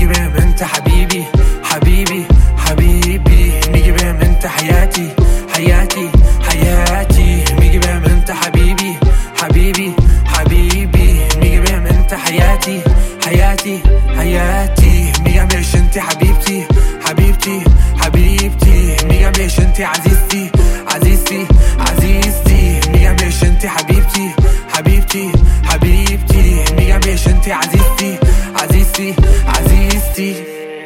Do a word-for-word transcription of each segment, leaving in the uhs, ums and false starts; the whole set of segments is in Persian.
میگه بهم انت حبیبی حبیبی حبیبی، میگه بهم انت حیاتی حیاتی حیاتی، میگه بهم انت حبیبی حبیبی حبیبی، میگه بهم انت حیاتی حیاتی حیاتی، میگم بهش انت حبیبتی حبیبتی حبیبتی، میگم بهش انت عزیزتی عزیزتی عزیزتی، میگم بهش انت حبیبتی حبیبتی حبیبتی، میگم بهش انت عزیزتی عزیزتی عزیزتی.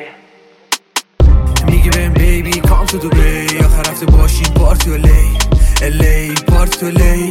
میگه بهم بیبی کام تو دبی، آخر هفته باشیم پارتی و لی الی پارتی و لی،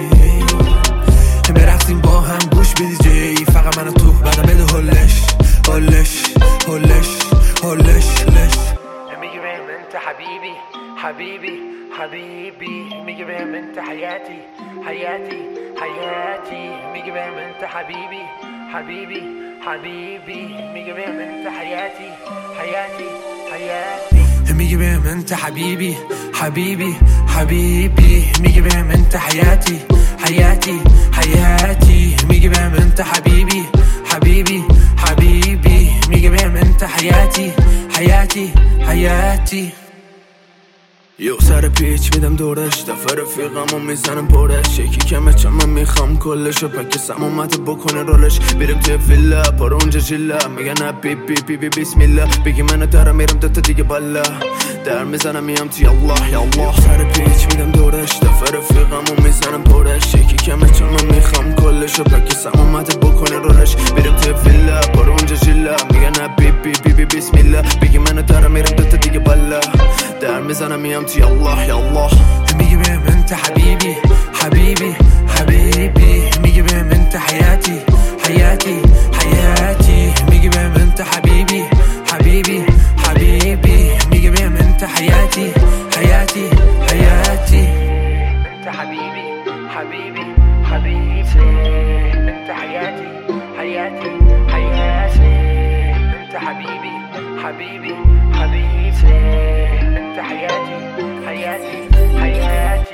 برفتیم با هم گوش بدی جی، فقط من و تو بعدم بده هلش هلش هلش هلش لش. میگه بهم انت حبیبی حبیبی حبیبی، میگه بهم انت حیاتی حیاتی حیاتی، میگه بهم انت حبیبی حبیبی حبیبی، میگه بهم انت حیاتی حیاتی حیاتی، میگه بهم انت حبیبی حبیبی حبیبی، میگه بهم انت حیاتی حیاتی حیاتی، میگه بهم انت حبیبی حبیبی حبیبی، میگه بهم انت حیاتی حیاتی حیاتی. یو سر پیچ میدم دورش، دفعه رفیقمو میزنم پرش، یکی کمه چه من میخوام کلشو پک سم اومده بکنه رولش، بیرم توی ویلا پارو اونجا جیلا، میگن نه بی بی بی بی بسم الله، بگی منو دارم میرم دوتا دیگه بالا، در میزنم میام توی الله یا الله. سر پیچ میدم دورش، دفعه رفیقمو میزنم پرش، یکی کمه چه من میخوام کلشو پک سم اومده بکنه رولش، بیرم توی ویلا پارو اونجا جیلا، میگن نه بی بی بی بی بسم الله، بگی منو دارم میرم دوتا دیگه بالا، در میزنم میام توی الله یا الله. میگه بهم انت حبیبی حبیبی حبیبی، میگه بهم انت حیاتی حیاتی حیاتی، میگه بهم انت حبیبی حبیبی حبیبی، میگه بهم انت حیاتی حیاتی حیاتی، انت حبیبی حبیبی حبیبی، انت حیاتی حیاتی حیاتی، انت حبیبی حبیبی حبیبی، انت حياتي حياتي حياتي.